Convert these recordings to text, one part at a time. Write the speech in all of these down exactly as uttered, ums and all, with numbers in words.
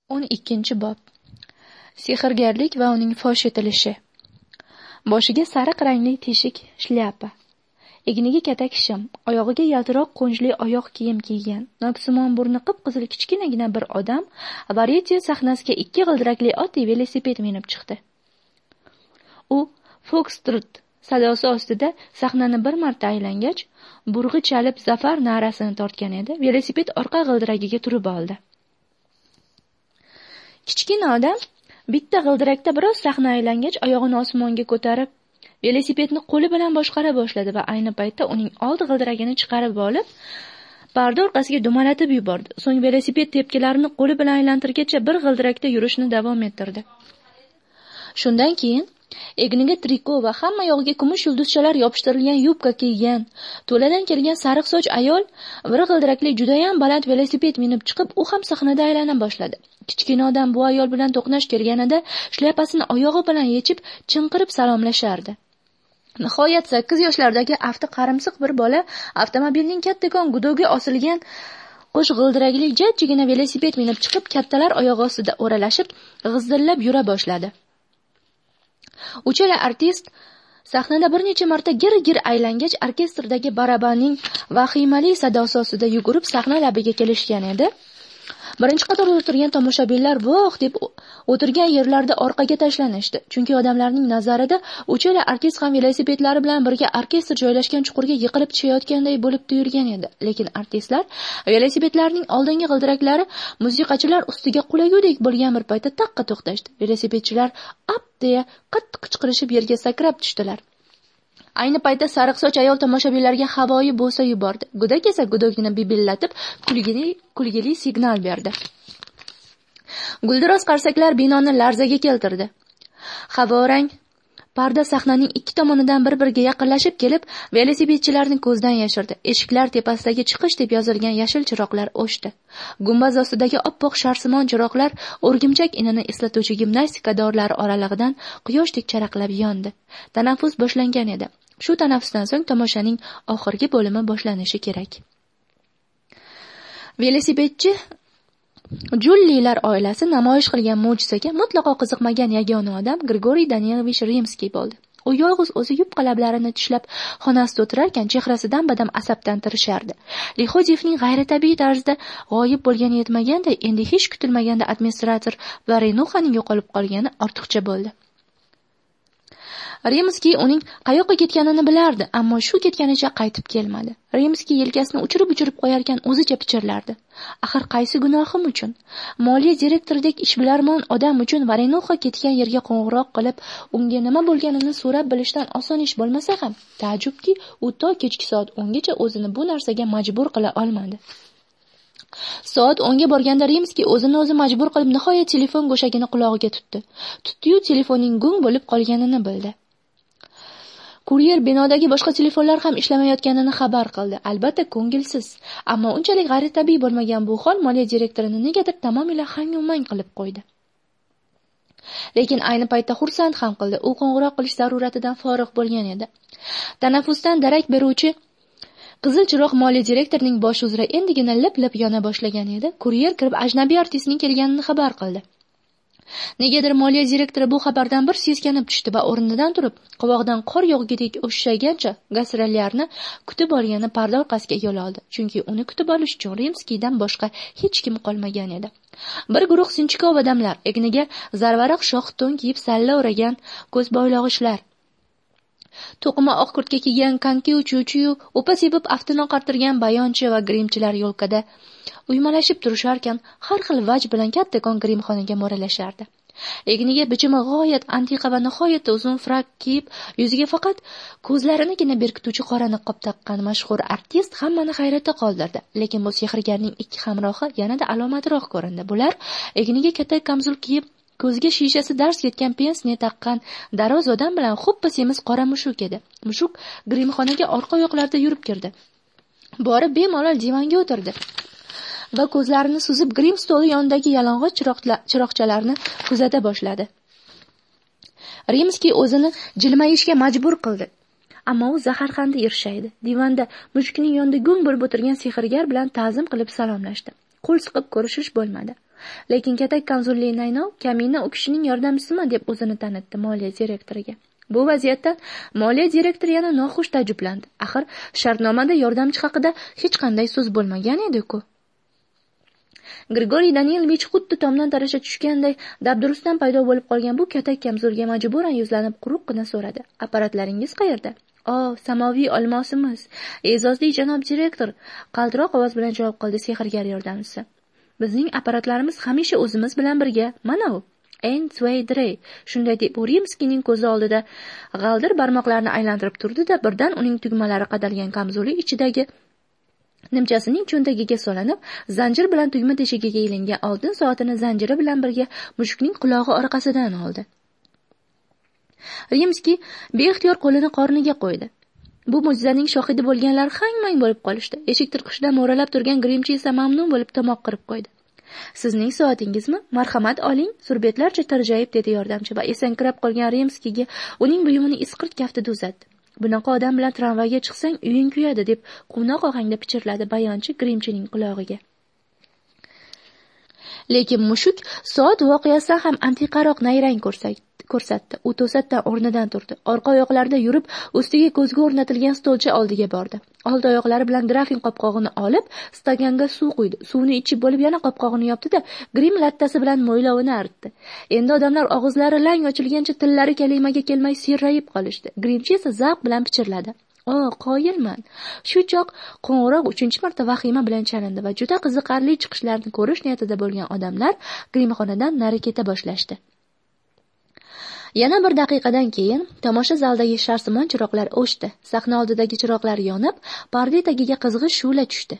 o'n ikkinchi bob. Sehrgarlik va uning fosh etilishi. Boshiga sariq rangli teshik shlyapa, egniga katak shim, oyog'iga yaltiroq qo'njli oyoq kiyim kiygan, noksimon burni qip-qizil kichkinagina bir odam Varieté sahnasiga ikki g'ildirakli oddiy velosiped minib chiqdi. U Foxtrot sadosi ostida sahnani bir marta aylangach, burg'i chalib zafar na'rasini tortgan edi. Velosiped orqa g'ildiragiga turib oldi. Kichkina odam bitta g'ildirakda biroz sahna aylangach, oyog'ini osmonga ko'tarib, velosipedni qo'li bilan boshqara boshladi va ayni paytda uning old g'ildiragini chiqarib olib, parda orqasiga dumalatib yubordi. So'ng velosiped tepkilarini qo'li bilan aylantirgancha bir g'ildirakda yurishni davom ettirdi. Shundan keyin egniga triko va hamma yog'iga kumush yulduzchalar yopishtirilgan yubka kiygan, to'ladan kelgan sariq soch ayol bir g'ildirakli judayam baland velosiped minib chiqib, u ham sahnada aylana boshladi. Kichkina odam bu ayol bilan to'qnash kelganida shlyapasini oyog'i bilan yechib, chinqirib salomlashardi. Nihoyat sakkiz yoshlardagi afti qarimsiq bir bola avtomobilning kattakon gudoga osilgan qo'sh g'ildirakli jajjigina velosiped minib chiqib, kattalar oyog'i ostida o'ralashib, g'izdillab yura boshladi. Uchala artist sahnada bir necha marta gir-gir aylangach, orkestrdagi barabanning vahimali sadosi ostida yugurib sahna labiga kelishgan edi. Birinchi qatorda o'tirgan tomoshabinlar voh deb o'tirgan yerlarda orqaga tashlanishdi. Chunki odamlarning nazarida uchala artist ham velosipedlari bilan birga orkestr joylashgan chuqurga yiqilib tushayotganday bo'lib tuyulgan edi. Lekin artistlar velosipedlarning oldingi g'ildiraklari musiqachilar ustiga qulagudek bo'lgan bir paytda taqqa to'xtashdi. Velosipedchilar ap deya qattiq qichqirishib yerga sakrab tushdilar. Ayni paytda sariq soch ayol tomoshabinlarga havoyi bo'sa yubordi. Gudak esa gudogini bibillatib, kulgili kulgili signal berdi. Guldiroz qarsaklar binoni larzaga keltirdi. Havorang parda sahnaning ikki tomonidan bir-biriga yaqinlashib kelib, velosipedchilarni ko'zdan yashirdi. Eshiklar tepasidagi chiqish deb yozilgan yashil chiroqlar o'chdi. Gumbaz ostidagi oppoq sharsimon chiroqlar o'rgimchak inini eslatuvchi gimnastika dorlari oralig'idan quyoshdek charaqlab yondi. Tanaffus boshlangan edi. Shu tanaffusdan so'ng tomoshaning oxirgi bo'limi boshlanishi kerak. Velosipedchi Jullilar oilasi namoyish qilgan mo'jizaga mutlaqo qiziqmagan yagona odam Grigoriy Danilovich Rimskiy bo'ldi. U yolg'iz o'zi yupqa lablarini tishlab xonasida o'tirarkan, chehrasidan badam asabdan tirishardi. Lixodiyevning g'ayritabiiy tarzda g'oyib bo'lgani yetmaganday, endi hech kutilmaganda administrator va Renuxaning yo'qolib qolgani ortiqcha bo'ldi. Rimskiy uning qayoqqa ketganini bilardi, ammo shu ketganicha qaytib kelmadi. Rimskiy yelkasini uchirib-uchirib qo'yarkan, o'zicha pichirlardi. Axir qaysi gunohim uchun? Moliya direktoridek ishbilarmon odam uchun Varenuxa ketgan yerga qo'ng'iroq qilib, unga nima bo'lganini so'rab bilishdan oson ish bo'lmasa ham, taajjubki, u to kechki soat o'ngacha o'zini bu narsaga majbur qila olmadi. Soat o'nga borganda Rimskiy o'zini o'zi majbur qilib nihoyat telefon go'shagini qulog'iga tutdi. Tutdi-yu, telefonning gung bo'lib qolganini bildi. Kuryer binodagi boshqa telefonlar ham ishlamayotganini xabar qildi. Albatta ko'ngilsiz, ammo unchalik g'ayritabiiy bo'lmagan bu hol moliya direktorini negadir tamomila hang-mang qilib qo'ydi. Lekin ayni paytda xursand ham qildi. U qo'ng'iroq qilish zaruratidan forig' bo'lgan edi. Tanaffusdan darak beruvchi qizil chiroq moliya direktorining boshi uzra endigina lip-lip yona boshlagan edi. Kuryer kirib ajnabiy artistning kelganini xabar qildi. Negadir moliya direktori bu xabardan bir seskanib tushdi va o'rnidan turib, qovog'idan qor yog'gidek o'shshagancha gastrollarni kutib olgani parda orqasiga yo'l oldi. Chunki uni kutib olish uchun Rimskiydan boshqa hech kim qolmagan edi. Bir guruh sinchkov odamlar, egniga zarvaraq shoh to'n kiyib salla o'ragan ko'z bo'ylog'ichlar, to'qima oq kurtka kiygan kanki uchuvchi-yu, o'pa sepib aftini oqartirgan bayonchi va grimchilar yo'lkada uymalashib turisharkan, har xil vaj bilan kattakon grimxonaga mo'ralashardi. Egniga bichimi g'oyat antiqa va nihoyatda uzun frak kiyib, yuziga faqat ko'zlarinigina berkituvchi qora niqob taqqan mashhur artist hammani hayratda qoldirdi. Lekin bu sehrgarning ikki hamrohi yanada alomatroq ko'rindi. Bular egniga katta kamzul kiyib, ko'zga shishasi dars ketgan pensne taqqan daroz odam bilan xoppa semiz qora mushuk edi. Mushuk grimxonaga orqa oyoqlarida yurib kirdi. Borib bemalol divanga o'tirdi va ko'zlarini suzib grim stoli yonidagi yalang'och chiroqchalarni kuzata boshladi. Rimskiy o'zini jilmayishga majbur qildi, ammo u zaharxanda irshaydi. Divanda mushukning yonida gung bo'lib o'tirgan sehrgar bilan ta'zim qilib salomlashdi. Qo'l siqib ko'rishish bo'lmadi. Lekin katak kamzulli Naynov kamina u kishining yordamchisimi deb o'zini tanitdi moliya direktoriga. Bu vaziyatdan moliya direktori yana noxush taajjublandi. Axir shartnomada yordamchi haqida hech qanday so'z bo'lmagan edi-ku. Grigoriy Danilovich xuddi tomdan tarasha tushganday dabdurustdan paydo bo'lib qolgan bu katak kamzulga majburan yuzlanib quruqqina so'radi. Apparatlaringiz qayerda? "O, samoviy olmosimiz, e'zozli janob direktor", qaltiroq ovoz bilan javob qildi sehrgar yordamchisi. "Bizning apparatlarimiz hamisha o'zimiz bilan birga. Mana u." En Sway shunday deb u Rimskiyning ko'zi oldida g'aldir barmoqlarini aylantirib turdi-da, birdan uning tugmalari qadalgan kamzuli ichidagi nimchasining cho'ntagiga solinib, zanjir bilan tugma teshigiga ilingan oltin soatini zanjiri bilan birga mushukning qulog'i orqasidan oldi. Rimskiy beixtiyor qo'lini qorniga qo'ydi. Bu mo'jizaning shohidi bo'lganlar hang-mang bo'lib qolishdi. Eshik tirqishida mo'ralab turgan Grimchi esa mamnun bo'lib tomoq qirib qo'ydi. "Sizning soatingizmi? Marhamat oling", surbetlarcha tirjayib dedi yordamchi va esankirab qolgan Rimskiyga uning buyumini isqirt kaftida uzatdi. "Bunaqa odam bilan tramvayga chiqsang uying kuyadi", deb quvnoq ohangda pichirladi bayonchi Grimchining qulog'iga. Lekin mushuk soat voqeasidan ham antiqaroq nayrang ko'rsatdi. ko'rsatdi. U to'satdan o'rnidan turdi. Orqa oyoqlarida yurib, ustiga ko'zga o'rnatilgan stolcha oldiga bordi. Old oyoqlari bilan grafin qopqog'ini olib, staganga suv quydi. Suvni ichib bo'lib yana qopqog'ini yopdi-da, grim lattasi bilan mo'ylovini artdi. Endi odamlar og'izlari lang ochilgancha tillari kalimaga kelmay serrayib qolishdi. Grimchi esa zavq bilan pichirladi. "O, qoyilman." Shu choq qo'ng'iroq uchinchi marta vahima bilan chalindi va juda qiziqarli chiqishlarni ko'rish niyatida bo'lgan odamlar grimxonadan nari keta boshlashdi. Yana bir daqiqadan keyin tomosha zaldagi sharsimon chiroqlar o'chdi. Sahna oldidagi chiroqlar yonib, parda tagiga qizg'ish shu'la tushdi.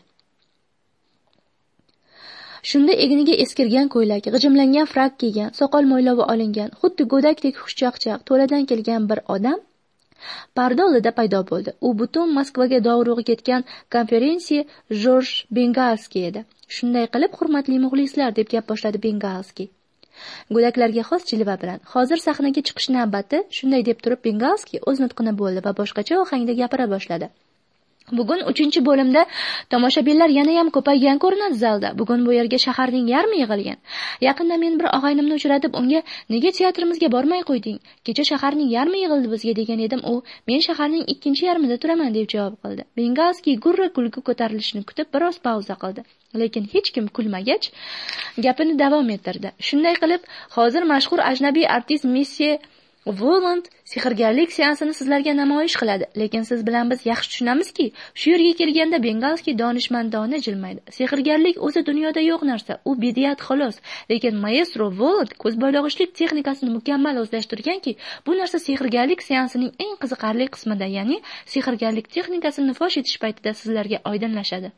Shunda egniga eskirgan ko'ylak, g'ijimlangan frak kiygan, soqol mo'ylovi olingan, xuddi go'dakdek xushchaqchaq, to'ladan kelgan bir odam parda oldida paydo bo'ldi. U butun Moskvaga dovrug'i ketgan konferensiya Jorj Bengalskiy edi. "Shunday qilib, hurmatli muxlislar", deb gap boshladi Bengalskiy. Go'daklarga xos jilva bilan. "Hozir sahnaga chiqish navbati", shunday deb turib Bengalskiy o'z nutqini bo'ldi va boshqacha ohangda gapira boshladi. "Bugun uchinchi bo'limda tomoshabinlar yana ham ko'paygan ko'rinadi zalda. Bugun bu yerga shaharning yarmi yig'ilgan. Yaqinda men bir og'aynimni uchratib, unga "Nega teatrimizga bormay qo'yding? Kecha shaharning yarmi yig'ildi bizga" degan edim. U "Men shaharning ikkinchi yarmida turaman" deb javob qildi. Bengalskiy gurra kulgu ko'tarilishini kutib biroz pauza qildi. Lekin hech kim kulmagach, gapini davom ettirdi. "Shunday qilib, hozir mashhur ajnabiy artist Messi Voland sehrgarlik seansini sizlarga namoyish qiladi. Lekin siz bilan biz yaxshi tushunamizki, shu yerga kelganda Bengalskiy donishmandona jilmaydi. Sehrgarlik o'zi dunyoda yo'q narsa, u bidiyat xolos. Lekin maestro Voland ko'zboylog'ichlik texnikasini mukammal o'zlashtirganki, bu narsa sehrgarlik seansining eng qiziqarli qismida, ya'ni sehrgarlik texnikasini fosh etish paytida sizlarga oydinlashadi.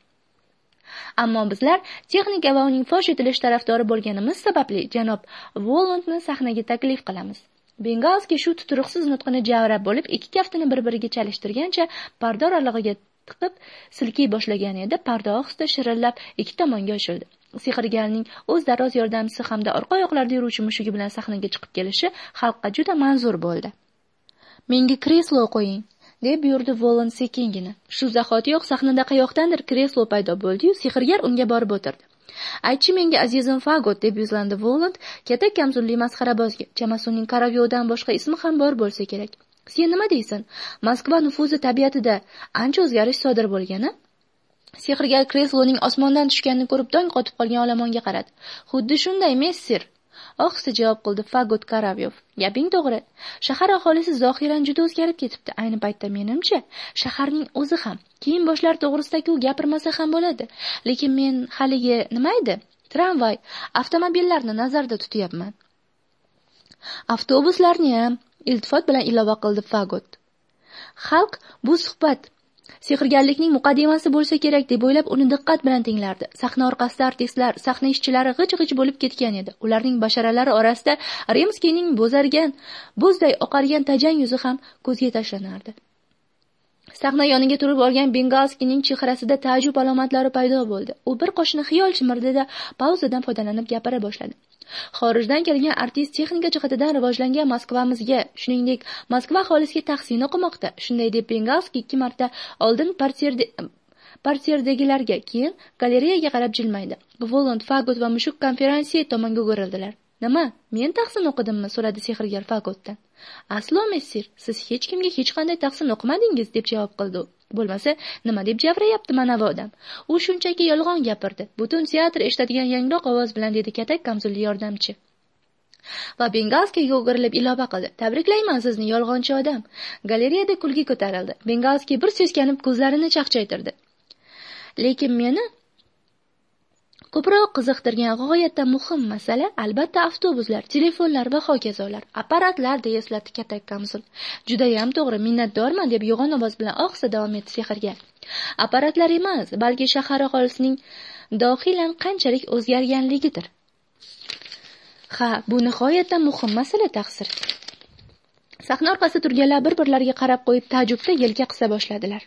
Ammo bizlar texnika va uning fosh etilish tarafdori bo'lganimiz sababli janob Volandni sahnaga taklif qilamiz." Bengalskiy shu tuturuqsiz nutqini javrab bo'lib, ikki kaftini bir-biriga chalishtirgancha parda oralig'iga tiqib silkiy boshlagan edi. Parda ohista shirillab ikki tomonga ochildi. Sehrgarning o'z daroz yordamchisi hamda orqa oyoqlarda yuruvchi mushugi bilan sahnaga chiqib kelishi xalqqa juda manzur bo'ldi. "Menga kreslo qo'ying", deb buyurdi Voland sekingina. Shu zahotiyoq sahnada qayoqdandir kreslo paydo bo'ldi-yu, sehrgar unga borib o'tirdi. "Aytchi menga, azizim Fagot", deb yuzlandi Voland katak kamzulli masxarabozga. Chamasi uning Karavyodan boshqa ismi ham bor bo'lsa kerak. "Sen nima deysan? Moskva nufuzi tabiatida ancha o'zgarish sodir bo'lgani?" Sehrgar kresloning osmondan tushganini ko'rib dong qotib qolgan olomonga qaradi. "Xuddi shunday, messir", ohista javob qildi Fagot Karavyov. "Gaping to'g'ri. Shahar aholisi zohiran juda o'zgarib ketibdi. Ayni paytda menimcha, shaharning o'zi ham kiyim boshlar to'g'risidagi u gapirmasa ham bo'ladi. Lekin men haligi nima edi? Tramvay, avtomobillarni nazarda tutyapman." "Avtobuslarni ham", iltifot bilan ilova qildi Fagot. Xalq bu suhbat sehrgarlikning muqaddimasi bo'lsa kerak deb o'ylab uni diqqat bilan tinglardi. Sahna orqasida artistlar, sahna ishchilari g'ij-g'ij bo'lib ketgan edi. Ularning basharalari orasida Rimskiyning bo'zargan, buzday oqargan tajang yuzi ham ko'zga tashlanardi. Sahna yoniga turib olgan Bengalskiyning chehrasida taajjub alomatlari paydo bo'ldi. U bir qoshini xiyol chimirdi-da, pauzadan foydalanib gapira boshladi. "Xorijdan kelgan artist texnika jihatidan rivojlangan Moskvamizga, shuningdek, Moskva aholisiga tahsin o'qimoqda." Shunday deb Bengalskiy ikki marta oldin parterda Partiyadagilarga, keyin galereyaga qarab jilmaydi. Voland, Fagot va mushuk konferensiya tomonga o'girildilar. Nima? Men tahsin o'qidimmi? So'radi sehrgar Fagotdan. Aslo, messir, siz hech kimga hech qanday tahsin o'qimadingiz, deb javob qildi. Bo'lmasa, nima deb javrayapti mana bu odam? U shunchaki yolg'on gapirdi. Butun teatr eshitadigan yangroq ovoz bilan dedi katak kamzulli yordamchi. Va Bengalskiga o'girilib ilova qildi. Tabriklayman sizni, yolg'onchi odam. Galereyada kulgi ko'tarildi. Bengalskiy bir seskanib ko'zlarini chaqchaytirdi. Lekin meni ko'proq qiziqtirgan g'oyatda muhim masala albatta avtobuslar, telefonlar va hokazolar, apparatlar, deya eslatdi katak kamzul. Judayam to'g'ri, minnatdorman, deb yo'g'on ovoz bilan ohista davom etdi sehrgar. Apparatlar emas, balki shahar aholisining dohilan qanchalik o'zgarganligidir. Ha, bu nihoyatda muhim masala, taqsir. Sahna orqasida turganlar bir-birlariga qarab qo'yib taajjubda yelka qisa boshladilar.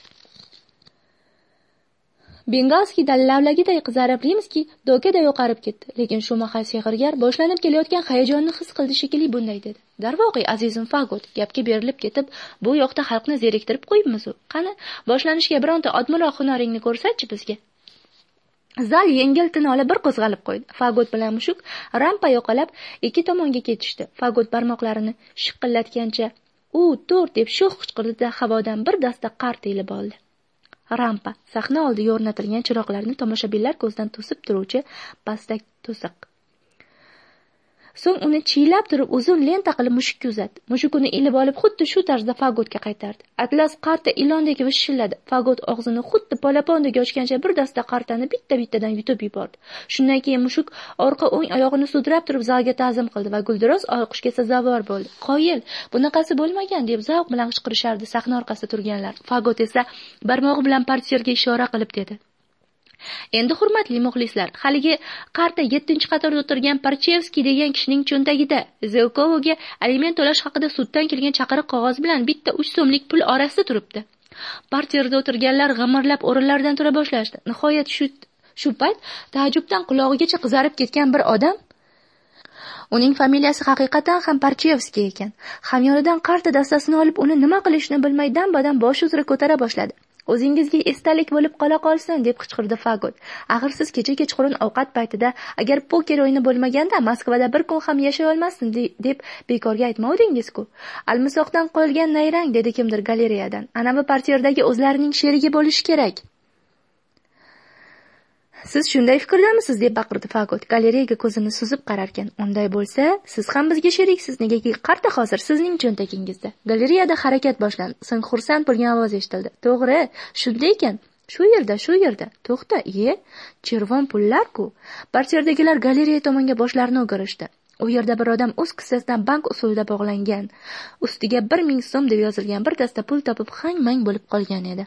Bengalskiy lavlagiday qizarib, Rimskiy dokaday oqarib ketdi. Lekin shu mahal sehrgar boshlanib kelayotgan hayajonni his qildi shekilli bunday dedi. Darvoqe, azizim Fagot, gapga berilib ketib, bu yoqda xalqni zeriktirib qo'yibmiz-ku. Qani, boshlanishga bironta odmiroq hunaringni ko'rsatchi bizga. Zal yengil tin olib bir qo'zg'alib qo'ydi. Fagot bilan mushuk rampa yoqalab ikki tomonga ketishdi. Fagot barmoqlarini shiqillatgancha u to'rt deb sho'x qichqirdi-da, havodan bir dasta qart elib oldi. Rampa, sahna oldiga o'rnatilgan chiroqlarni tomoshabinlar ko'zdan to'sib turuvchi pastak to'siq. So'ng uni chiylab turib uzun lenta qilib mushukka uzatdi. Mushuk uni ilib olib xuddi shu tarzda Fagotga qaytardi. Atlas qarta ilondek vishilladi. Fagot og'zini xuddi polapondek ochgancha bir dasta qartani bitta-bittadan yutib yubordi. Shundan keyin mushuk orqa o'ng oyog'ini sudrab turib zalga ta'zim qildi va guldiroz olqishga sazovor bo'ldi. Qoyil, bunaqasi bo'lmagan, deb zavq bilan qichqirishardi sahna orqasida turganlar. Fagot esa barmog'i bilan partiyerga ishora qilib dedi: Endi hurmatli muxlislar, haligi qarta yettinchi qatorda o'tirgan Parchevskiy degan kishining cho'ntagida Zelkovoga aliment to'lash haqida suddan kelgan chaqiriq qog'oz bilan bitta uch so'mlik pul orasida turibdi. Partiyada o'tirganlar g'imirlab o'rinlaridan tura boshlashdi. Nihoyat shu shu payt taajjubdan qulog'igacha qizarib ketgan bir odam, uning familiyasi haqiqatan ham Parchevskiy ekan, hamyonidan qarta dastasini olib uni nima qilishni bilmay dam-badam bosh uzra ko'tara boshladi. O'zingizga esdalik bo'lib qola qolsin, deb qichqirdi Fagot. Axir siz kecha kechqurun ovqat paytida agar poker o'yini bo'lmaganda Moskvada bir kun ham yashay olmasdim deb bekorga aytmovdingiz-ku. Almisoqdan qo'yilgan nayrang, dedi kimdir galereyadan. Anavi partiyadagi o'zlarining sherigi bo'lishi kerak. Siz shunday fikrdamisiz, deb baqirdi Fagot galereyaga ko'zini suzib qararkan. Unday bo'lsa, siz ham bizga sheriksiz, negaki qarta hozir sizning cho'ntagingizda. Galereyada harakat boshlandi. So'ng xursand bo'lgan ovoz eshitildi. To'g'ri, shunday ekan. Shu yerda, shu yerda. To'xta, iye, chervon pullar-ku. Partiyadagilar galereya tomonga boshlarini o'girishdi. U yerda bir odam o'z kissasidan bank usulida bog'langan, ustiga bir ming so'm deb yozilgan bir dasta pul topib hang-mang bo'lib qolgan edi.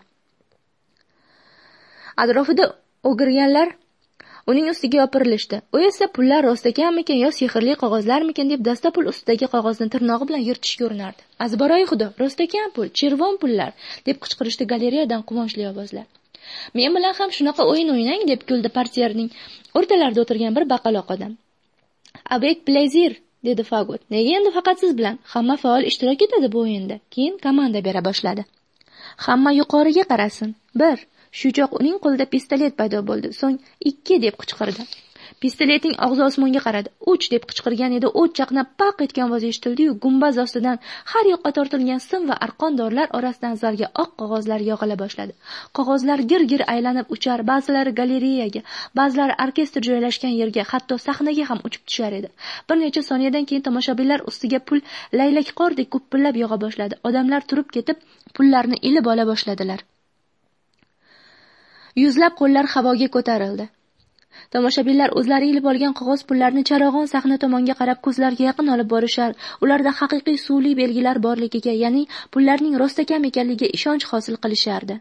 Atrofida o'girganlar uning ustiga yopirilishdi. U esa pullar rostakanmikin yo sehrli qog'ozlarmikin deb dasta pul ustidagi qog'ozni tirnog'i bilan yirtishga urinardi. Azbaroy xudo, rostakan pul, chervon pullar, deb qichqirishdi galereyadan quvonchli ovozlar. Men bilan ham shunaqa o'yin o'ynang, deb kuldi partiyerning o'rtalarida o'tirgan bir baqaloq odam. Avec plaisir, dedi Fagot. Nega endi faqat siz bilan? Hamma faol ishtirok etadi bu o'yinda. Keyin komanda bera boshladi. Hamma yuqoriga qarasin. bir Shu choq uning qo'lida pistolet paydo bo'ldi. So'ng ikki deb qichqirdi. Pistoletning og'zi osmonga qaradi. uch deb qichqirgan edi. O't chaqnab paq etgan ovoz eshitildi-yu, gumbaz ostidan har yoqqa tortilgan sim va arqon dorlar orasidan zalga oq qog'ozlar yog'ila boshladi. Qog'ozlar gir-gir aylanib uchar, ba'zilari galereyaga, ba'zilari orkestr joylashgan yerga, hatto sahnaga ham uchib tushar edi. Bir necha soniyadan keyin tomoshabinlar ustiga pul laylak qordek ko'pillab yog'a boshladi. Odamlar turib ketib, pullarni ilib ola boshladilar. Yuzlab qo'llar havoga ko'tarildi. Tomoshabinlar o'zlari ilib olgan qog'oz pullarni charog'on sahna tomonga qarab ko'zlariga yaqin olib borishar, ularda haqiqiy suvli belgilar borligiga, ya'ni pullarning rostakam ekanligiga ishonch hosil qilishardi.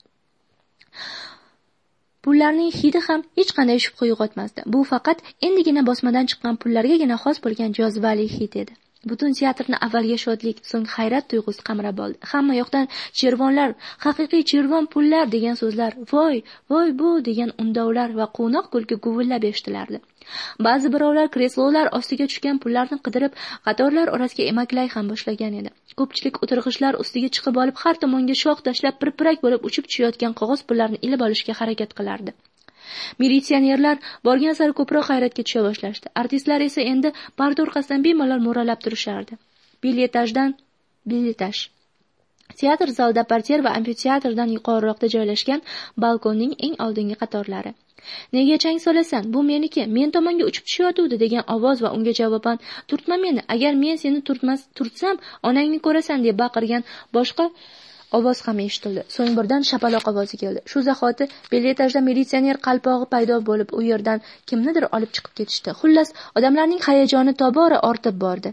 Pullarning hidi ham hech qanday shubha uyg'otmasdi. Bu faqat endigina bosmadan chiqqan pullargagina xos bo'lgan jozibali hid edi. Butun teatrni avvalga shodlik, so'ng hayrat tuyg'usi qamrab oldi. Hamma yoqdan chervonlar, haqiqiy chervon pullar degan so'zlar, voy, voy bu degan undovlar va quvnoq kulgi guvillab eshitilardi. Ba'zi birovlar kreslolar ostiga tushgan pullarni qidirib, qatorlar orasiga emaklay ham boshlagan edi. Ko'pchilik o'tirg'ichlar ustiga chiqib olib, har tomonga shox tashlab, pirpirak bo'lib uchib tushayotgan qog'oz pullarni ilib olishga harakat qilardi. Militsionerlar borgan sari ko'proq hayratga tusha boshlashdi. Artistlar esa endi parda orqasidan bemalol mo'ralab turishardi. Bilyetajdan bilyetaj. Teatr zalida portier va amfiteatrdan yuqoriroqda joylashgan balkonning eng oldingi qatorlari. Nega chang solasan? Bu meniki. Men tomonga uchib tushayotuvdi degan ovoz va unga javoban turtma meni. Agar men seni turtmas turtsam, onangni ko'rasan deb baqirgan boshqa ovoz ham eshitildi. So'ng birdan shapaloq ovozi keldi. Shu zahoti belyetajda militsioner qalpog'i paydo bo'lib, u yerdan kimnidir olib chiqib ketishdi. Xullas, odamlarning hayajoni tobora ortib bordi.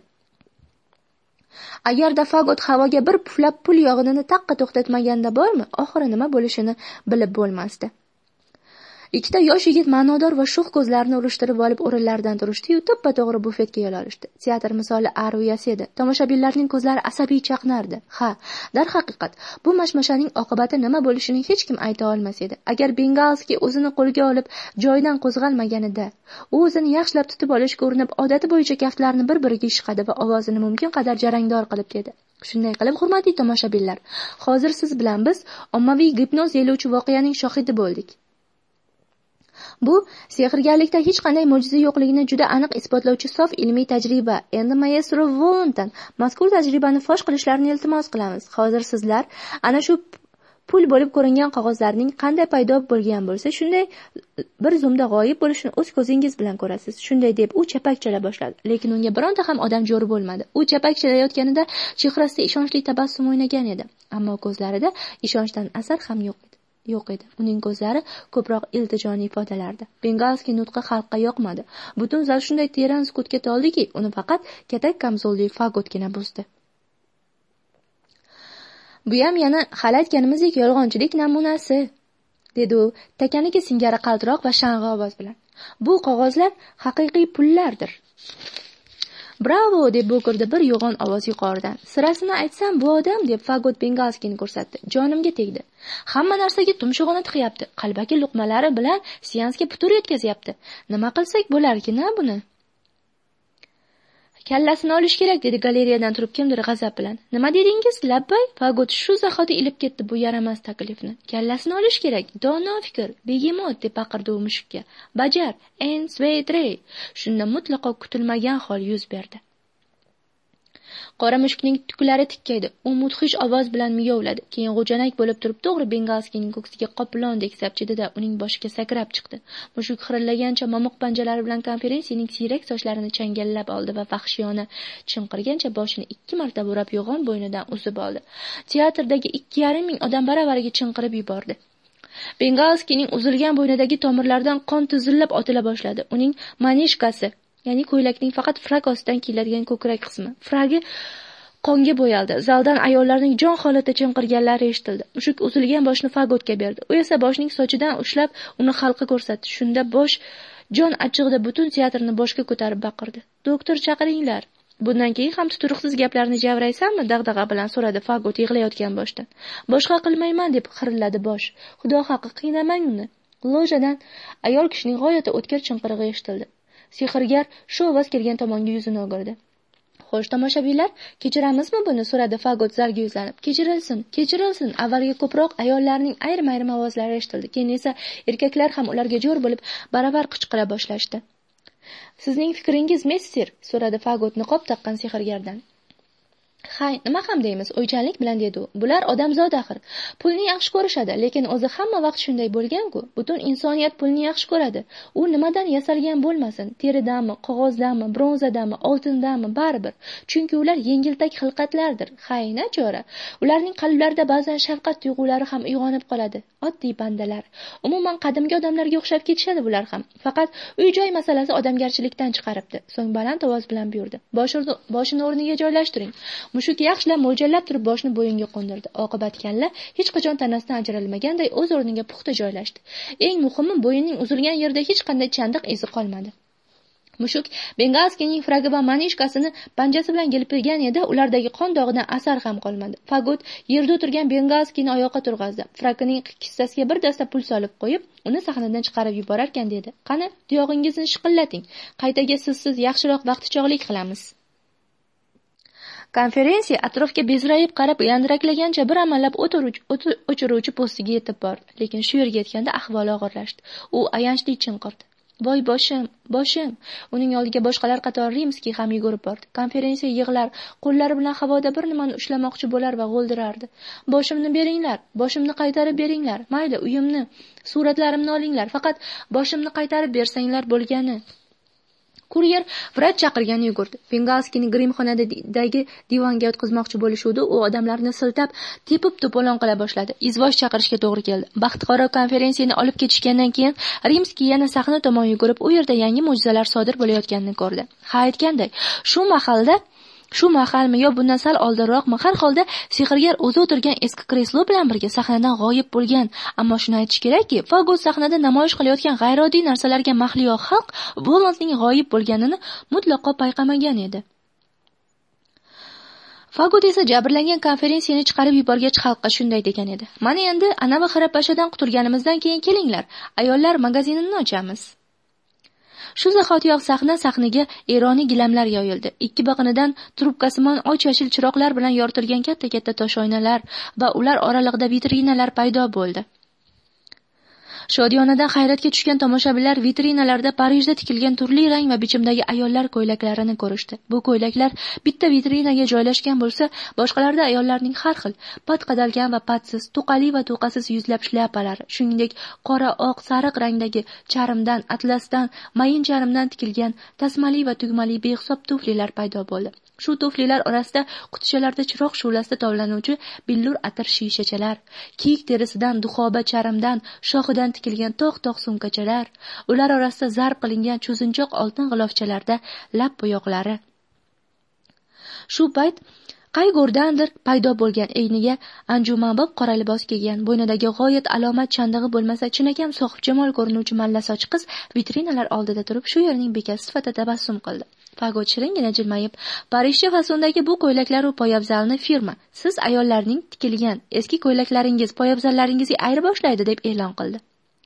Agarda fagot havoga bir puflab pul yog'inini taqqa to'xtatmaganda bormi, oxiri nima bo'lishini bilib bo'lmasdi. Ikkita yosh yigit ma'nodor va sho'x ko'zlarini urishtirib olib o'rinlaridan turishdi-yu, to'ppa-to'g'ri bufetga yo'l olishdi. Teatr misoli arviyasi edi. Tomoshabinlarning ko'zlari asabiy chaqnardi. Ha, darhaqiqat, bu mashmashaning oqibati nima bo'lishini hech kim ayta olmas edi. Agar Bengalskiy o'zini qo'lga olib, joyidan qo'zg'almaganida, u o'zini yaxshilab tutib olishga urinib, odati bo'yicha kaftlarini bir-biriga ishqadi va ovozini mumkin qadar jarangdor qilib dedi. Shunday qilib, hurmatli tomoshabinlar, hozir siz bilan biz ommaviy gipnoz yeluvchi voqeaning shohidi bo'ldik. Bu sehrgarlikda hech qanday mo'jiza yo'qligini juda aniq isbotlovchi sof ilmiy tajriba. Endi maestro Volontan mazkur tajribani fosh qilishlarini iltimos qilamiz. Hozir sizlar ana shu pul bo'lib ko'ringan qog'ozlarning qanday paydo bo'lgan bo'lsa, shunday bir zumda g'oyib bo'lishini o'z ko'zingiz bilan ko'rasiz. Shunday deb u chapak chala boshladi, lekin unga bironta ham odam jo'r bo'lmadi. U chapak chalayotganida chehrasida ishonchli tabassum o'ynagan edi, ammo ko'zlarida ishonchdan asar ham yo'q edi. Yo'q edi. Uning ko'zlari ko'proq iltijoni ifodalardi. Bengalskiy nutqi xalqqa yoqmadi. Butun zal shunday teran sukutga toldiki, uni faqat katak kamzolli fagotgina buzdi. Bu ham yana xalatganimizdek yolg'onchilik namunasi, dedi u takaniga singari qaltiroq va shang'i ovoz bilan. Bu qog'ozlar haqiqiy pullardir. Bravo, deb bo'kirdi bir yo'g'on ovoz yuqoridan. Sirasini aytsam, bu odam, deb fagot Bengalskiyni ko'rsatdi. Jonimga tegdi. Hamma narsaga tumshug'ini tiqyapti. Qalbaki luqmalari bilan seansga putur yetkazyapti. Nima qilsak bo'larkin-a buni? Kallasini olish kerak, dedi galeriyadan turib kimdir g'azab bilan. Nima dedingiz? Labbay? Fagot shu zahoti ilib ketdi bu yaramas taklifni. Kallasini olish kerak. Dono fikr, begemot, deb baqirdi u mushukka. Bajar, en sveytrey. Shunda mutlaqo kutilmagan hol yuz berdi. Qora mushukning tuklari tikkaydi. U mudhish ovoz bilan miyovladi. Keyin g'ujanak bo'lib turib to'g'ri Bengalskiyning ko'ksiga qoplondek sapchidi-da uning boshiga sakrab chiqdi. Mushuk xirillagancha momiq panjalari bilan konferensiyaning siyrak sochlarini changallab oldi va vahshiyona chinqirgancha boshini ikki marta burab yo'g'on bo'ynidan uzib oldi. Teatrdagi ikki yarim ming odam baravariga chinqirib yubordi. Bengalskiyning uzilgan bo'ynidagi tomirlardan qon tizillab otila boshladi. Uning manishkasi, ya'ni ko'ylakning faqat frak ostidan kiyiladigan ko'krak qismi, fragi qonga bo'yaldi. Zaldan ayollarning jon holatda chinqirganlari eshitildi. Mushuk uzilgan boshni fagotga berdi. U esa boshning sochidan ushlab uni xalqqa ko'rsatdi. Shunda bosh jon achchig'ida butun teatrni boshga ko'tarib baqirdi. Doktor chaqiringlar. Bundan keyin ham tuturuqsiz gaplarni javraysanmi? Dag'dag'a bilan so'radi fagot yig'layotgan boshdan. Boshqa qilmayman, deb xirilladi bosh. Xudo haqqi qiynamang uni. Lojadan ayol kishining g'oyatda o'tkir chinqirig'i eshitildi. Sehrgar shu ovoz kelgan tomonga yuzini o'girdi. Xo'sh, tomoshabinlar, kechiramizmi buni? So'radi fagot zalga yuzlanib. Kechirilsin, kechirilsin. Avvalga ko'proq ayollarning ayrim-ayrim ovozlari eshitildi. Keyin esa erkaklar ham ularga jo'r bo'lib baravar qichqira boshlashdi. Sizning fikringiz, messer? So'radi fagot niqob taqqan sehrgardan. Hay, nima ham deymiz, o'ychanlik bilan dedi u. Bular odamzod axir. Pulni yaxshi ko'rishadi, lekin o'zi hamma vaqt shunday bo'lgan-ku. Butun insoniyat pulni yaxshi ko'radi. U nimadan yasalgan bo'lmasin, teridanmi, qog'ozdanmi, bronzadanmi, oltindanmi, baribir. Chunki ular yengiltak xilqatlardir. Hay, nachora. Ularning qalblarida ba'zan shafqat tuyg'ulari ham uyg'onib qoladi. Oddiy bandalar. Umuman qadimgi odamlarga o'xshab ketishadi bular ham. Faqat uy-joy masalasi odamgarchilikdan chiqaribdi. So'ng baland ovoz bilan buyurdi. Boshini o'rniga joylashtiring. Mushuk yaxshilab mo'ljallab turib boshni bo'yinga qo'ndirdi. Oqibat kalla hech qachon tanasidan ajralmaganday o'z o'rniga puxta joylashdi. Eng muhimi, bo'yinning uzilgan yerida hech qanday chandiq izi qolmadi. Mushuk Bengalskining fragi va manishkasini panjasi bilan yelpigan edi, ulardagi qon dog'idan asar ham qolmadi. Fagot yerda o'tirgan Bengalskini oyoqqa turg'azdi. Frakining kissasiga bir dasta pul solib qo'yib, uni sahnadan chiqarib yuborar ekan dedi. Qani, tuyog'ingizni shiqillating. Qaytaga sizsiz yaxshiroq vaqtichog'lik qilamiz. Konferensiya atrofga bezrayib qarab yandiraklagancha bir amallab o't o'chiruvchi postiga yetib bordi. Lekin shu yerga yetganda ahvoli og'irlashdi. U ayanchli chinqirdi. Voy boshim, boshim. Uning oldiga boshqalar qatori Rimskiy ham yugurib bordi. Konferensiya yig'lar, qo'llari bilan havoda bir nimani ushlamoqchi bo'lar va g'o'ldirardi. Boshimni beringlar, boshimni qaytarib beringlar. Mayli, uyimni, suratlarimni olinglar, faqat boshimni qaytarib bersanglar bo'lgani. Kuryer vrach chaqirgani yugurdi. Bengalskiyni grimxonadagi divanga o'tkazmoqchi bo'lishuvdi. U odamlarni siltab, tepib to'polon qila boshladi. Izvosh chaqirishga to'g'ri keldi. Baxtiqaro konferensiyani olib ketishgandan keyin Rimskiy yana sahna tomon yugurib, u yerda yangi mo'jizalar sodir bo'layotganini ko'rdi. Ha, aytganday, shu mahalda Shu mahalmi yo bundan sal oldinroqmi, har holda sehrgar o'zi o'tirgan eski kreslo bilan birga sahnadan g'oyib bo'lgan. Ammo shuni aytish kerakki, Fagot sahnada namoyish qilayotgan g'ayrioddiy narsalarga mahliyo xalq Volandning g'oyib bo'lganini mutlaqo payqamagan edi. Fagot esa jabrlangan konferensiyani chiqarib yuborgach xalqqa shunday degan edi. Mana endi anavi xarabashadan qutulganimizdan keyin kelinglar, ayollar magazinini ochamiz. Shu zahotiyoq sahna sahniga eroniy gilamlar yoyildi. Ikki biqinidan trubkasimon och-yashil chiroqlar bilan yoritilgan katta-katta tosh oynalar va ular oralig'ida vitrinalar paydo bo'ldi. Shodiyonadan hayratga tushgan tomoshabinlar vitrinalarda Parijda tikilgan turli rang va bichimdagi ayollar ko'ylaklarini ko'rishdi. Bu ko'ylaklar bitta vitrinaga joylashgan bo'lsa, boshqalarda ayollarning har xil pat qadalgan va patsiz, to'qali va to'qasiz yuzlab shlyapalari, shuningdek qora, oq, sariq rangdagi charmdan, atlasdan, mayin charmdan tikilgan tasmali va tugmali behisob tuflilar paydo bo'ldi. Shu tuflilar orasida qutichalarda chiroq shu'lasida tovlanuvchi billur atir shishachalar, kiyik terisidan, duxoba charmdan, shoxidan tikilgan tog'-tog' sumkachalar, ular orasida zarb qilingan cho'zinchoq oltin g'ilofchalarda lab bo'yoqlari. Shu payt qayg'urdandir paydo bo'lgan egniga anjumanbop qora libos kiygan, bo'ynidagi g'oyat alomat chandig'i bo'lmasa chinakam sohibjamol ko'rinuvchi malla soch qiz vitrinalar oldida turib shu yerning bekasi sifatida tabassum qildi. Fagot shiringina jilmayib, Parijcha fasondagi bu ko'ylaklar va poyabzalni firma siz ayollarning tikilgan eski ko'ylaklaringiz, poyabzallaringizga ayri boshlaydi deb e'lon qildi.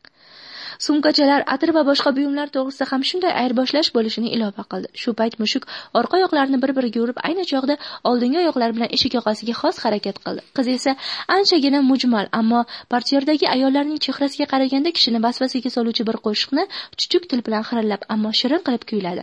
Sumkachalar, atir va boshqa buyumlar to'g'risida ham shunday ayirboshlash bo'lishini ilova qildi. Shu payt mushuk orqa oyoqlarini bir-biriga urib, ayni chog'da oldingi oyoqlari bilan eshik yoqasiga xos harakat qildi. Qiz esa anchagina mujmal, ammo partiyerdagi ayollarning chehrasiga qaraganda kishini vasvasaga soluvchi bir qo'shiqni chuchuk til bilan xirillab, ammo shirin qilib kuyladi.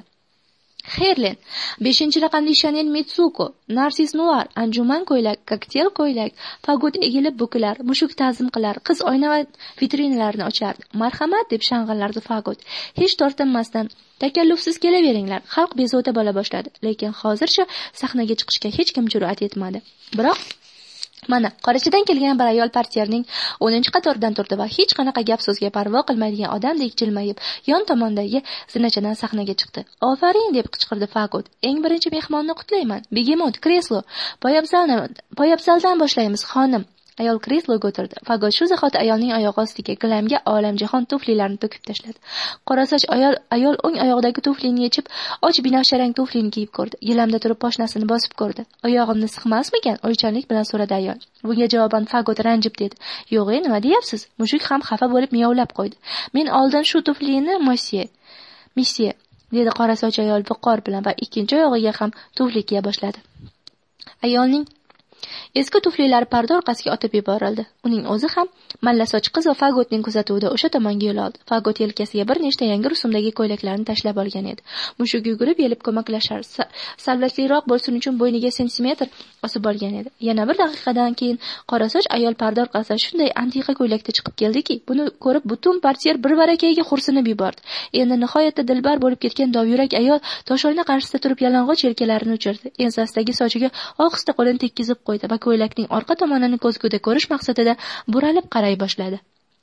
Herlen, beshinchi raqamli Chanel Mitsuko, Narsis Noir, anjuman ko'ylak, kokteyl ko'ylak, Fagot egilib bukilar, mushuk ta'zim qilar, qiz oyna va vitrinalarni ochardi. Marhamat deb shang'illardi Fagot. Hech tortinmasdan, takallufsiz kelaveringlar. Xalq bezovta bo'la boshladi, lekin hozircha sahnaga chiqishga hech kim jur'at etmadi. Biroq mana, qorachadan kelgan bir ayol partiyerning o'ninchi qatoridan turdi va hech qanaqa gap so'zga parvo qilmaydigan odamdek jilmayib, yon tomondagi zinachadan sahnaga chiqdi. "Ofarin!" deb qichqirdi Fagot. "Eng birinchi mehmonni qutlayman. Begemot, kreslo, poyabzalni, poyabzaldan boshlaymiz, xonim." Ayol kresloga o'tirdi. Fagot shu zahoti ayolning oyog'i ostiga gilamga olamjahon tuflilarni to'kib tashladi. Qorasoch ayol ayol o'ng oyog'idagi tuflini yechib, och binafsha rang tuflini kiyib ko'rdi. Gilamda turib poshnasini bosib ko'rdi. "Oyog'imni siqmasmikan?" o'ychanlik bilan so'radi ayol. Bunga javoban Fagot ranjib dedi. "Yo'q, e, nima deyapsiz?" Mushuk ham xafa bo'lib miyovlab qo'ydi. "Men oldin shu tuflini, monsieur, monsieur", dedi qorasoch ayol viqor bilan va ikkinchi oyog'iga ham tufli kiya boshladi. Ayolning eski tuflilari parda orqasiga otib yuborildi. Uning o'zi ham malla soch qiz va Fagotning kuzatuvida o'sha tomonga yo'l oldi. Fagot yelkasiga bir nechta yangi rusumdagi ko'ylaklarni tashlab olgan edi. Mushuk yugurib yelib ko'maklashar, savlatliroq bo'lsin uchun bo'yniga sentimetr osib olgan edi. Yana bir daqiqadan keyin qorasoch ayol parda orqasidan shunday antiqa ko'ylakda chiqib keldiki, buni ko'rib butun partiyer bir barakayga xursinib yubordi. Endi nihoyatda dilbar bo'lib ketgan dovyurak ayol toshoyna qarshisida turib yalang'och yelkalarini uchirdi. Ensasidagi sochiga ohista qo'lini tekkizib qo'ydi va ko'ylakning orqa tomonini ko'zguda ko'rish maqsadida buralib qaray boshladi.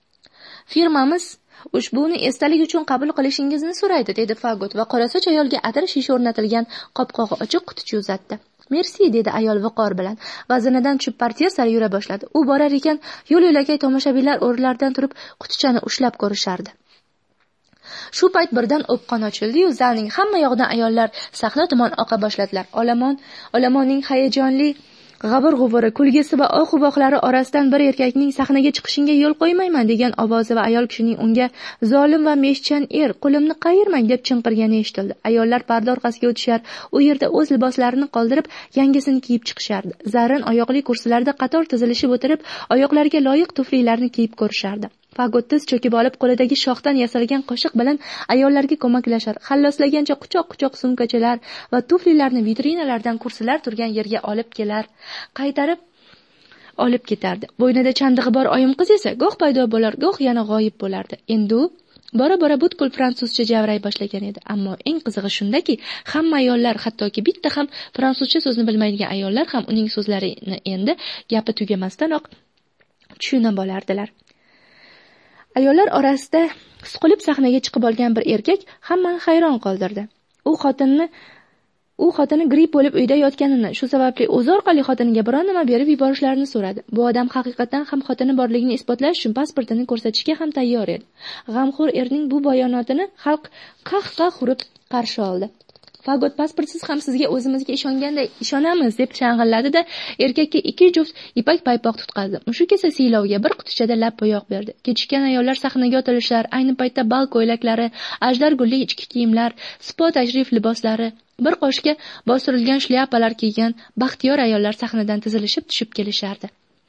"Firmamiz ushbuni esdalik uchun qabul qilishingizni so'raydi", dedi Fagot va qorasoch ayolga atir shisha o'rnatilgan qopqog'i ochiq quticha uzatdi. "Merci", dedi ayol viqor bilan va zinadan tushib partiyer sari yura boshladi. U borar ekan, yo'l yo'lakay tomoshabinlar o'rnlaridan turib qutichani ushlab ko'rishardi. Shu payt birdan o'pqon ochildi-yu, zalning hamma yoqdan ayollar sahna tomon oqa boshladilar. Olomon, Olomonning hayajonli g'abir-g'uburi, kulgisi va oq-uvoqlari orasidan bir erkakning sahnaga chiqishiga yo'l qo'ymayman degan ovozi va ayol kishining unga zolim va meshchan er, qo'limni qayirmang deb chinqirgani eshitildi. Ayollar parda orqasiga o'tishar, u yerda o'z liboslarini qoldirib, yangisini kiyib chiqishardi. Zarin oyoqli kursilarda qator tizilishib o'tirib, oyoqlariga loyiq tuflilarni kiyib ko'rishardi. Fagot tiz cho'kib olib, qo'lidagi shoxdan yasalgan qoshiq bilan ayollarga ko'maklashar, xalloslagancha quchoq-quchoq sumkachalar va tuflilarni vitrinalardan kursilar turgan yerga olib kelar, qaytarib olib ketardi. Bo'ynida chandig'i bor oyim qiz esa goh paydo bo'lar, goh yana g'oyib bo'lardi. Endi u bora-bora butkul fransuzcha javray boshlagan edi. Ammo eng qizig'i shundaki, hamma ayollar, hattoki bitta ham fransuzcha so'zni bilmaydigan ayollar ham uning so'zlarini endi gapi tugamasdanoq tushunib olardilar. Ayollar orasida siqilib sahnaga chiqib olgan bir erkak hammani hayron qoldirdi. U xotinni u xotini gripp bo'lib uyda yotganini, shu sababli o'zi orqali xotiniga biron nima berib yuborishlarini so'radi. Bu odam haqiqatan ham xotini borligini isbotlash uchun pasportini ko'rsatishga ham tayyor edi. G'amxo'r erning bu bayonotini xalq qah-qah urib qarshi oldi. Fagot pasportsiz ham sizga o'zimizga ishonganday ishonamiz deb shang'illadi-da, erkakka ikki juft ipak paypoq tutqazdi. Mushuk esa siylovga bir qutichada lab bo'yoq berdi. Kechikkan ayollar sahnaga otilishlar, ayni paytda bal ko'ylaklari, ajdar gulli ichki kiyimlar, spo tashrif liboslari, bir qoshga bostirilgan shlyapalar kiygan baxtiyor ayollar sahnadan tizilishib tushib kelishardi.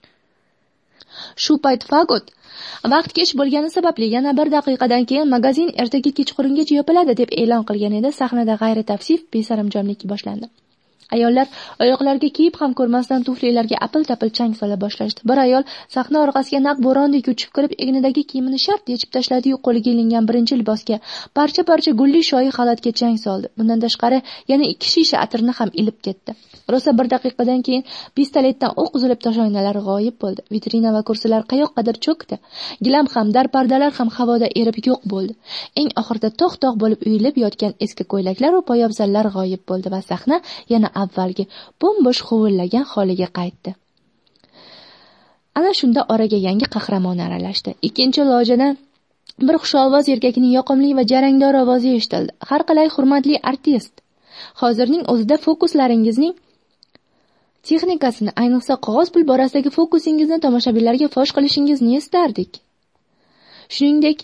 Shu payt Fagot vaqt kech bo'lgani sababli yana bir daqiqadan keyin magazin ertaga kechqurungacha yopiladi deb e'lon qilgan edi. Sahnada g'ayri-tafsif besaramjomlik boshlandi. Ayollar oyoqlariga kiyib ham ko'rmasdan tuflilarga apil-tapil chang sola boshlashdi. Bir ayol sahna orqasiga naq bo'rondek uchib kirib, egnidagi kiyimini shart yechib tashladi-yu, qo'liga ilingan birinchi libosga, parcha-parcha gulli shoyi xalatga chang soldi. Bundan tashqari yana ikki shisha atirni ham ilib ketdi. Rosa bir daqiqadan keyin pistoletdan o'q uzilib toshoynalari g'oyib bo'ldi. Vitrina va kursilar qayoqqadir cho'kdi. Gilam ham, darpardalar ham havoda erib yo'q bo'ldi. Eng oxirida tog'-tog' bo'lib uyilib yotgan eski ko'ylaklar va poyabzallar g'oyib bo'ldi va sahna yana avvalgi bo'm-bo'sh huvillagan holiga qaytdi. Ana shunda oraga yangi qahramon aralashdi. Ikkinchi lojadan bir xushovoz erkakning yoqimli va jarangdor ovozi eshitildi. Har qalay hurmatli artist, hozirning o'zida fokuslaringizning texnikasini, ayniqsa qog'oz pul borasidagi fokusingizni tomoshabinlarga fosh qilishingizni istardik. Shuningdek,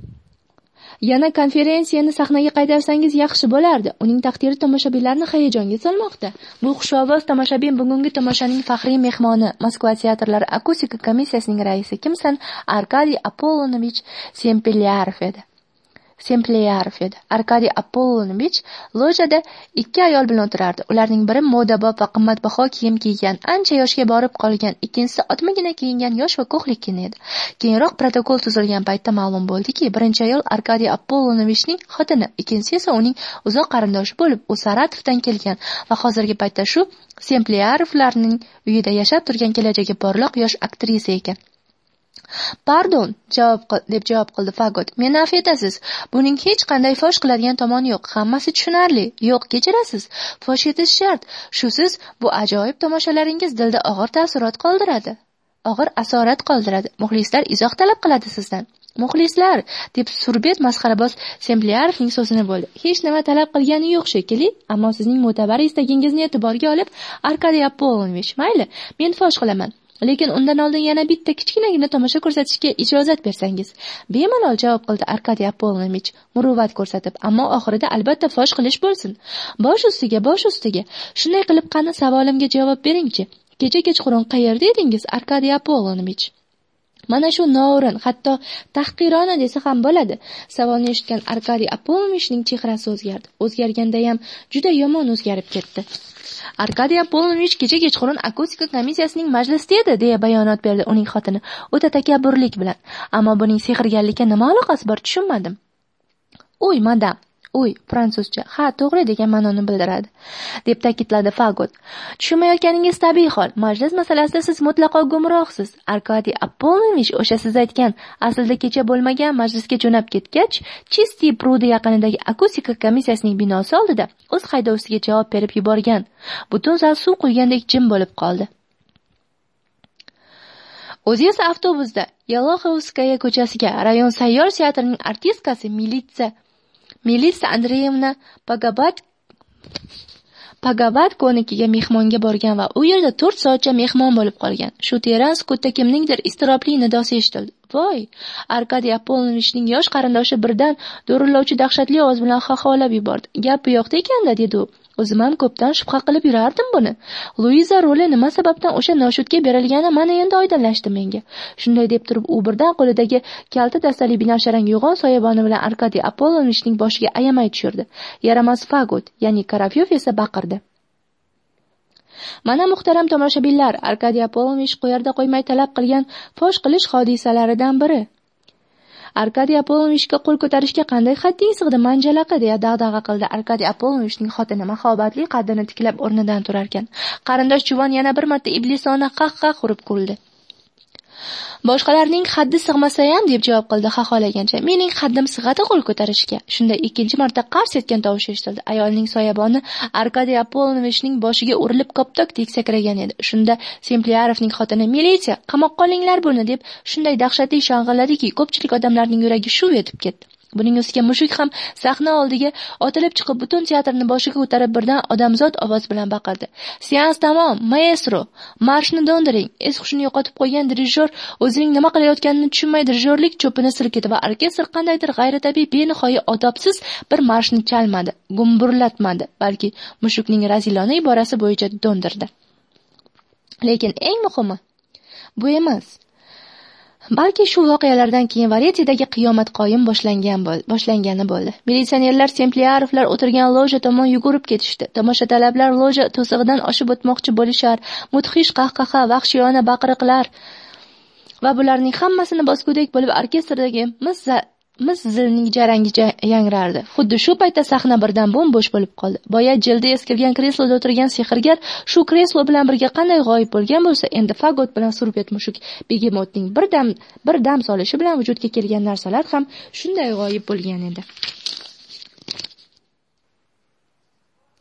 yana konferensiyani sahnaga qaytarsangiz yaxshi bo'lardi. Uning taqdiri tomoshabinlarni hayajonga solmoqda. Bu xushovoz tomoshabin bugungi tomoshaning faxriy mehmoni, Moskva teatrlari akustika komissiyasining raisi kimsan? Arkadiy Apollonovich Sempelyarov edi. Sempelyarov edi. Arkadiy Apollonovich lojada ikki ayol bilan o'tirardi. Ularning biri modabob va qimmatbaho kiyim kiygan, ancha yoshga borib qolgan, ikkinchisi otmagina kiyingan yosh va ko'hlikkina edi. Keyinroq protokol tuzilgan paytda ma'lum bo'ldiki, birinchi ayol Arkadiy Apollonovichning xotini, ikkinchisi esa uning uzoq qarindoshi bo'lib, u Saratovdan kelgan va hozirgi paytda shu Sempelyarovlarning uyida yashab turgan kelajagi porloq yosh aktrisa ekan. Pardon, javob deb javob qildi Fagot. Meni afv etasiz. Buning hech qanday fosh qiladigan tomoni yo'q. Hammasi tushunarli. Yo'q, kechirasiz. Fosh etish shart. Shusiz bu ajoyib tomoshalaringiz dilda og'ir taassurot qoldiradi. Og'ir asorat qoldiradi. Muxlislar izoh talab qiladi sizdan. Muxlislar deb surbet masxaraboz Sempelyarovning so'zini bo'ldi. Hech nima talab qilgani yo'q shekilli, ammo sizning mo'tabar istagingizni e'tiborga olib, Arkadiy Apollonovich, mayli, men fosh qilaman. Lekin undan oldin yana bitta kichkinagina tomosha ko'rsatishga ijozat bersangiz. Bemalol javob qildi Arkadiy Apollonovich muruvvat ko'rsatib, ammo oxirida albatta fosh qilish bo'lsin. Bosh ustiga, bosh ustiga. Shunday qilib qani savolimga javob bering-chi. Kecha kechqurun qayerda edingiz, Arkadiy Apollonovich? Mana shu noo'rin, hatto tahqirona desa ham bo'ladi. Savolni eshitgan Arkadiy Apollonovichning chehrasi o'zgardi. O'zgarganda ham juda yomon o'zgarib ketdi. Arkadiy Apollonovich kecha kechqurun akustika komissiyasining majlisida edi, deya bayonot berdi uning xotini o'ta takabburlik bilan. Ammo buning sehrgarlikka nima aloqasi bor, tushunmadim. Uy, madam. Uy, fransuzcha. Ha, to'g'ri degan ma'noni bildiradi, deb ta'kidladi Fagot. Tushunmayotganingiz tabiiy hol. Majlis masalasida siz mutlaqo gumrohsiz. Arkadiy Apollonovich o'sha siz aytgan, aslida kecha bo'lmagan majlisga jo'nab ketgach, Chisti prudi yaqinidagi akustika komissiyasining binosi oldida o'z haydovchisiga javob berib yuborgan. Butun zal suv quygandek jim bo'lib qoldi. O'zi esa avtobusda Yeloxovskaya ko'chasiga rayon sayyor teatrining artistkasi Militsa Militsa Andreyevna Pagabat Pagabat ko'nikiga mehmonga borgan va u yerda to'rt soatcha mehmon bo'lib qolgan. Shu teran sukutda kimningdir iztirobli nidosi eshitildi. Voy! Arkadiy Apollonichning yosh qarindoshi birdan do'rillovchi dahshatli ovoz bilan xaxolab yubordi. Gap bu yoqda ekanda, dedi u. O'zim ham ko'pdan shubha qilib yurardim buni. Luiza roli nima sababdan o'sha noshudga berilgani mana endi oydinlashdi menga. Shunday deb turib, u birdan qo'lidagi kalta dastali binafsharang yo'g'on soyaboni bilan Arkadiy Apollonichning boshiga ayamay tushirdi. Yaramas fagot, ya'ni Karafyov esa baqirdi. Mana muhtaram tomoshabinlar, Arkadiy Apollonovich qo'yarda qo'ymay talab qilgan fosh qilish hodisalaridan biri. Arkadiy Apollonovichga qo'l ko'tarishga qanday hadding sig'di manjalaqa, deya dag'dag'a qildi Arkadiy Apollonovichning xotini mahobatli qaddini tiklab o'rnidan turarkan. Qarindosh juvon yana bir marta iblisona qah-qah urib kuldi. Boshqalarning haddi sig'masa ham, deb javob qildi xaxolagancha. Mening haddim sig'adi qo'l ko'tarishga. Shunda ikkinchi marta qars etgan tovush eshitildi. Ayolning soyaboni Arkadiy Apollonovichning boshiga urilib koptokdek sakragan edi. Shunda Sempliarovning xotini "Militsiya, qamoqqa olinglar buni", deb shunday dahshatli shang'illadiki, ko'pchilik odamlarning yuragi shuv etib ketdi. Buning ustiga mushuk ham sahna oldiga otilib chiqib, butun teatrni boshiga ko'tarib birdan odamzod ovoz bilan baqirdi. "Seans tamom, maestro, marshni do'ndiring." Es-hushini yo'qotib qo'ygan dirijor o'zining nima qilayotganini tushunmay dirijorlik cho'pini silkidi va orkestr qandaydir g'ayritabiiy, benihoya odobsiz bir marshni chalmadi, gumburlatmadi, balki mushukning razilona iborasi bo'yicha do'ndirdi. Lekin eng muhimi bu emas. Balki shu voqealardan keyin Varetidagi qiyomat qoyim boshlangan bo'ldi, boshlangani bo'ldi. Militsionerlar Sempliarovlar o'tirgan loja tomon yugurib ketishdi. Tomoshatalablar loja to'sig'idan oshib o'tmoqchi bo'lishar, mudhish qahqaha, vahshiyona baqiriqlar va bularning hammasini bosgudek bo'lib orkestrdagi mis mis zilning jarangi yangrardi. Xuddi shu paytda sahna birdan bo'm-bo'sh bo'lib qoldi. Boya jildi eskirgan kresloda o'tirgan sehrgar shu kreslo bilan birga qanday g'oyib bo'lgan bo'lsa, endi fagot bilan surbet mushuk begemotning bir dam bir dam solishi bilan vujudga kelgan narsalar ham shunday g'oyib bo'lgan edi.